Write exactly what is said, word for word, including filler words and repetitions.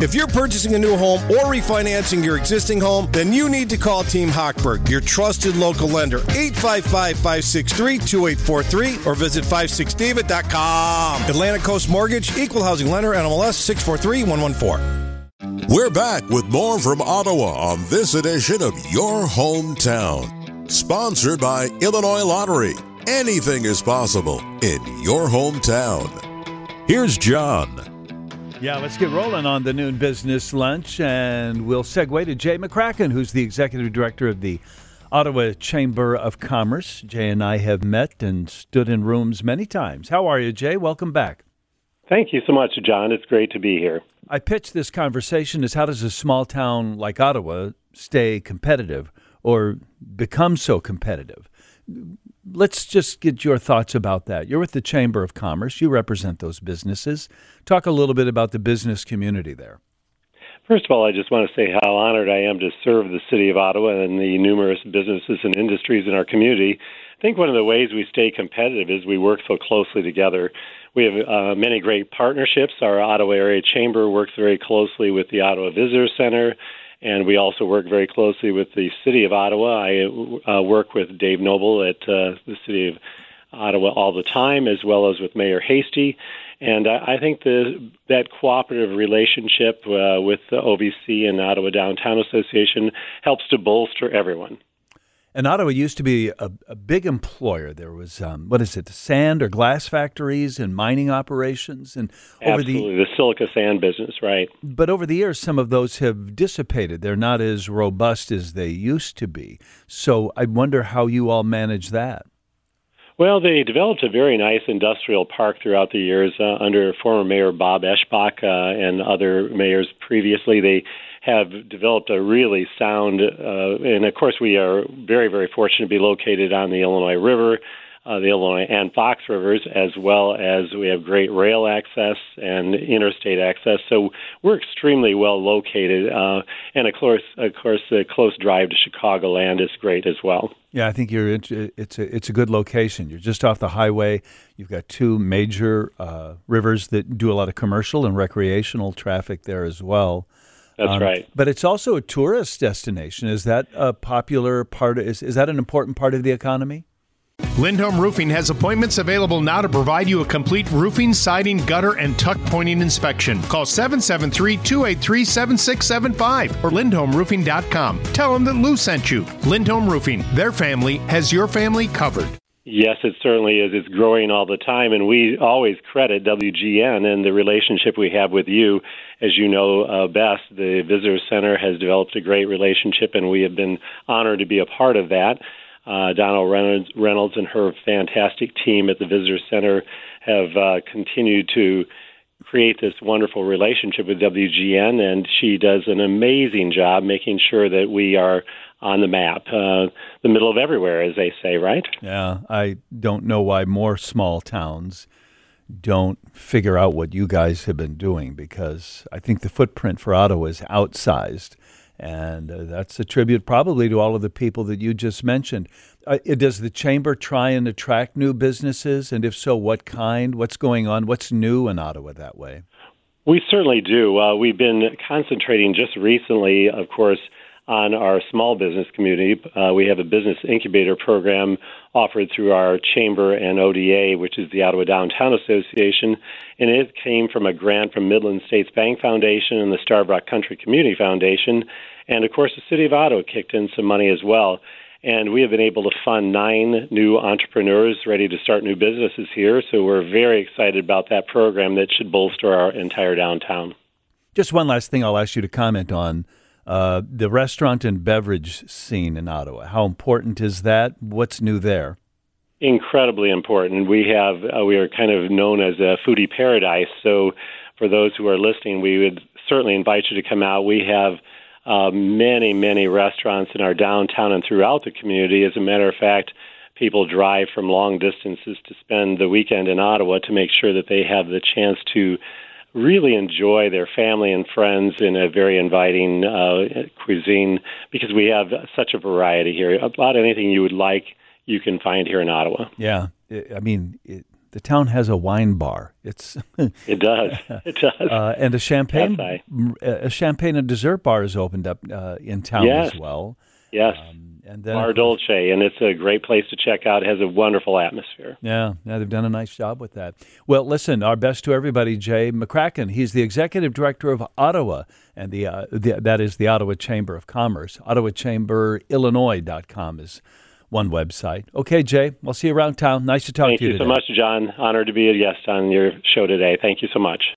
If you're purchasing a new home or refinancing your existing home, then you need to call Team Hochberg, your trusted local lender. eight five five, five six three, two eight four three or visit five six david dot com. Atlantic Coast Mortgage, Equal Housing Lender, N M L S six four three one one four. We're back with more from Ottawa on this edition of Your Hometown. Sponsored by Illinois Lottery. Anything is possible in your hometown. Here's John. Yeah, let's get rolling on the noon business lunch, and we'll segue to Jay McCracken, who's the executive director of the Ottawa Chamber of Commerce. Jay and I have met and stood in rooms many times. How are you, Jay? Welcome back. Thank you so much, John. It's great to be here. I pitched this conversation as how does a small town like Ottawa stay competitive or become so competitive? Let's just get your thoughts about that. You're with the Chamber of Commerce. You represent those businesses. Talk a little bit about the business community there. First of all, I just want to say how honored I am to serve the city of Ottawa and the numerous businesses and industries in our community. I think one of the ways we stay competitive is we work so closely together. We have uh, many great partnerships. Our Ottawa Area Chamber works very closely with the Ottawa Visitor Center, and we also work very closely with the City of Ottawa. I uh, work with Dave Noble at uh, the City of Ottawa all the time, as well as with Mayor Hasty. And I think the, that cooperative relationship uh, with the O V C and Ottawa Downtown Association helps to bolster everyone. And Ottawa used to be a, a big employer. There was, um, what is it, sand or glass factories and mining operations? And over Absolutely, the, the silica sand business, right. But over the years, some of those have dissipated. They're not as robust as they used to be. So I wonder how you all manage that. Well, they developed a very nice industrial park throughout the years uh, under former Mayor Bob Eschbach uh, and other mayors previously. They have developed a really sound, uh, and of course we are very, very fortunate to be located on the Illinois River, uh, the Illinois and Fox Rivers, as well as we have great rail access and interstate access. So we're extremely well located, uh, and of course, of course, the close drive to Chicagoland is great as well. Yeah, I think you're. It's a it's a good location. You're just off the highway. You've got two major uh, rivers that do a lot of commercial and recreational traffic there as well. That's um, right. But it's also a tourist destination. Is that a popular part? Of, is is that an important part of the economy? Lindholm Roofing has appointments available now to provide you a complete roofing, siding, gutter, and tuck pointing inspection. Call seven seven three, two eight three, seven six seven five or lindholm roofing dot com. Tell them that Lou sent you. Lindholm Roofing, their family has your family covered. Yes, it certainly is. It's growing all the time, and we always credit W G N and the relationship we have with you. As you know uh, best, the Visitor Center has developed a great relationship, and we have been honored to be a part of that. Uh, Donald Reynolds, Reynolds and her fantastic team at the Visitor Center have uh, continued to create this wonderful relationship with W G N, and she does an amazing job making sure that we are on the map, uh, the middle of everywhere, as they say, right? Yeah, I don't know why more small towns don't figure out what you guys have been doing, because I think the footprint for Ottawa is outsized. And uh, that's a tribute probably to all of the people that you just mentioned. Uh, does the Chamber try and attract new businesses? And if so, what kind? What's going on? What's new in Ottawa that way? We certainly do. Uh, we've been concentrating just recently, of course, on our small business community. Uh, we have a business incubator program offered through our Chamber and O D A, which is the Ottawa Downtown Association, and it came from a grant from Midland States Bank Foundation and the Starbrook Country Community Foundation, and of course the City of Ottawa kicked in some money as well. And we have been able to fund nine new entrepreneurs ready to start new businesses here, so we're very excited about that program that should bolster our entire downtown. Just one last thing I'll ask you to comment on. Uh, the restaurant and beverage scene in Ottawa, how important is that? What's new there? Incredibly important. We have uh, we are kind of known as a foodie paradise. So for those who are listening, we would certainly invite you to come out. We have uh, many, many restaurants in our downtown and throughout the community. As a matter of fact, people drive from long distances to spend the weekend in Ottawa to make sure that they have the chance to really enjoy their family and friends in a very inviting uh, cuisine, because we have such a variety here. About anything you would like, you can find here in Ottawa. Yeah, I mean, it, the town has a wine bar. It's It does. It does. uh, and a champagne Yes, a champagne and dessert bar is opened up uh, in town Yes. as well. Yes. Um, and then Bar Dolce, and it's a great place to check out. It has a wonderful atmosphere. Yeah, yeah, they've done a nice job with that. Well, listen, our best to everybody, Jay McCracken. He's the executive director of Ottawa, and the, uh, the that is the Ottawa Chamber of Commerce. Ottawa Chamber Illinois dot com is one website. Okay, Jay, we'll see you around town. Nice to talk Thank to you you today. so much, John. Honored to be a guest on your show today. Thank you so much.